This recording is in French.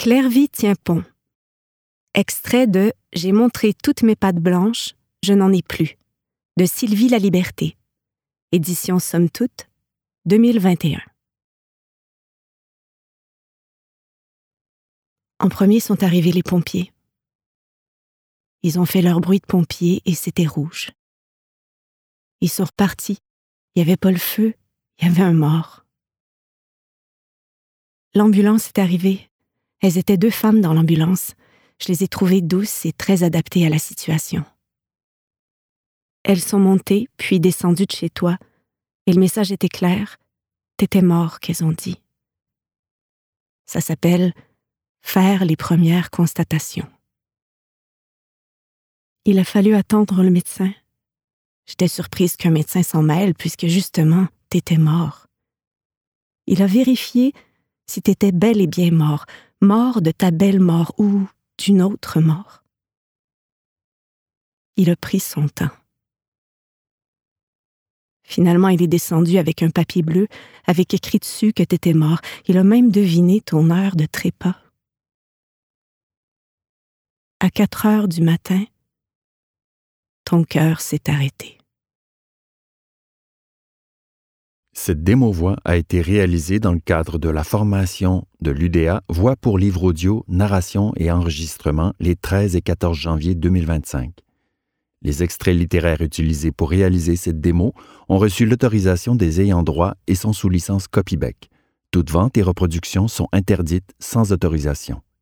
Clairvy tient pont. Extrait de J'ai montré toutes mes pattes blanches, je n'en ai plus, de Sylvie Laliberté. Édition Somme Toute, 2021. En premier sont arrivés les pompiers. Ils ont fait leur bruit de pompiers et c'était rouge. Ils sont repartis. Il n'y avait pas le feu, il y avait un mort. L'ambulance est arrivée. Elles étaient 2 femmes dans l'ambulance. Je les ai trouvées douces et très adaptées à la situation. Elles sont montées, puis descendues de chez toi, et le message était clair. T'étais mort, qu'elles ont dit. Ça s'appelle faire les premières constatations. Il a fallu attendre le médecin. J'étais surprise qu'un médecin s'en mêle, puisque justement, t'étais mort. Il a vérifié si t'étais bel et bien mort, mort de ta belle mort ou d'une autre mort. Il a pris son temps. Finalement, il est descendu avec un papier bleu, avec écrit dessus que t'étais mort. Il a même deviné ton heure de trépas. À 4 heures du matin, ton cœur s'est arrêté. Cette démo-voix a été réalisée dans le cadre de la formation de l'UDA Voix pour livre audio, narration et enregistrement les 13 et 14 janvier 2025. Les extraits littéraires utilisés pour réaliser cette démo ont reçu l'autorisation des ayants droit et sont sous licence Copybec. Toute vente et reproduction sont interdites sans autorisation.